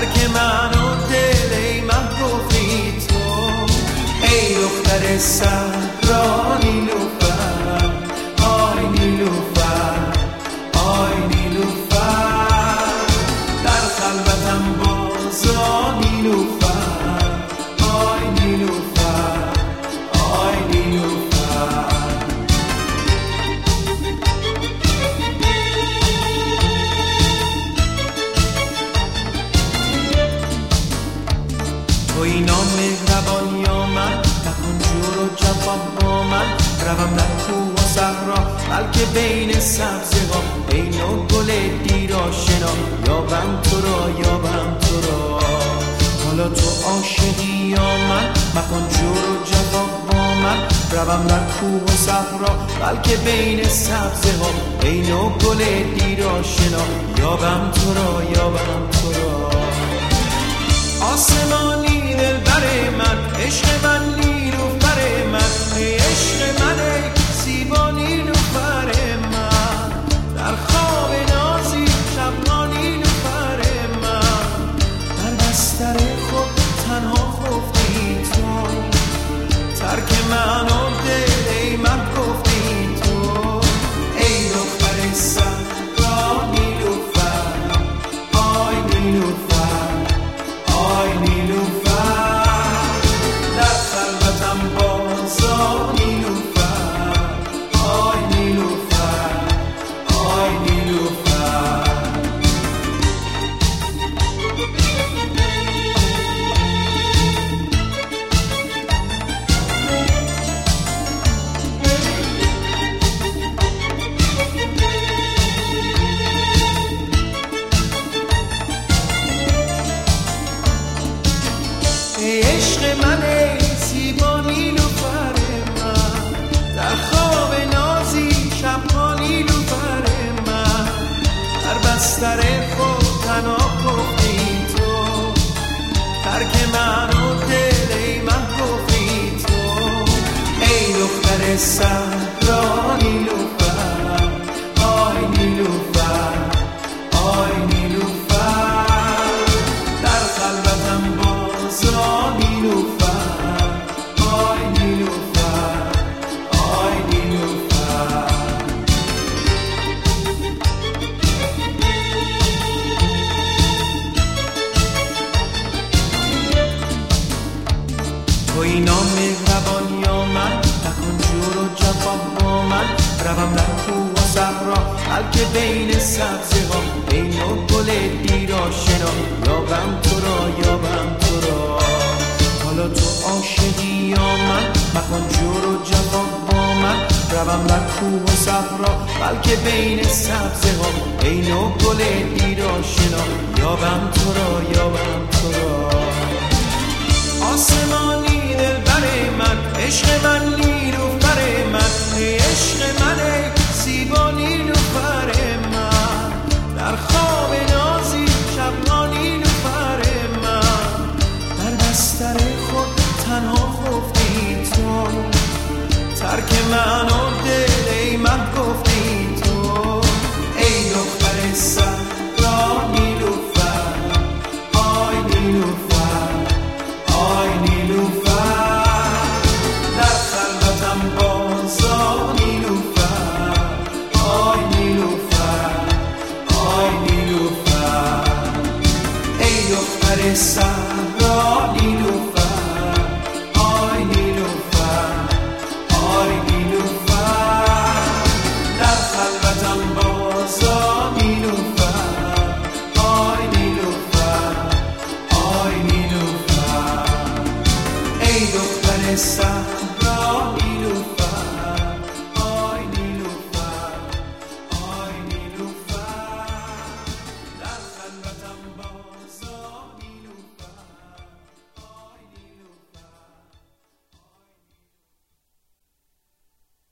ترک من و دل ای محبوبی تو، ای دختر صحرا نیلوفر، آی نیلوفر، آی نیلوفر، در خلوتم بازا نیلوفر، آی نیلوفر، آی نیلوفر. توی نامهربان یا من، نکن جور و جفا با من، روم در کوه و صحرا بلکه بین سبزه ها، ای نوع گل دیر آشنا، یابم تو را، یابم تو را. حالا تو عاشقی یا من، مکن جور و جفا با من، روم در کوه و صحرا بلکه بین سبزه ها، ای نوع گل دیر آشنا، یابم تو را، یابم تو را. آسمانی دلبر من، عشق من نیلوفر من، ای عشق من، ای زیبا نیلوفر من، در خواب نازی شبها نیلوفر من، در بستر خود تنها خفتی تو، ترک من و دل ای من گفتی تو، ای دختر صحرا نیلوفر، آی نیلوفر، آی نیلوفر، در خلوتم بازا نیلوفر، آی نیلوفر، آی نیلوفر. ای عشق من، ای زیبا نیلوفر من، در خواب نازی شبها نیلوفر من، در بستر خود تنها خفتی تو، ترک من و دل ای من گفتی تو، ای دختر صحرا نیلوفر، آی نیلوفر، آی نیلوفر، در خلوتم بازا نیلوفر، آی نیلوفر، آی نیلوفر. توی نامهربان یا من، نکن جور و جفا با من، روم در کوه و صحرا بلکه بین سبزه ها، ای نوع گل دیر آشنا، یابم تو را، یابم تو را. حالا تو عاشقی یا من، مکن جور و جفا با من، روم در کوه و صحرا بلکه بین سبزه ها، ای نوع گل دیر آشنا، یابم تو را، یابم تو را. آسمان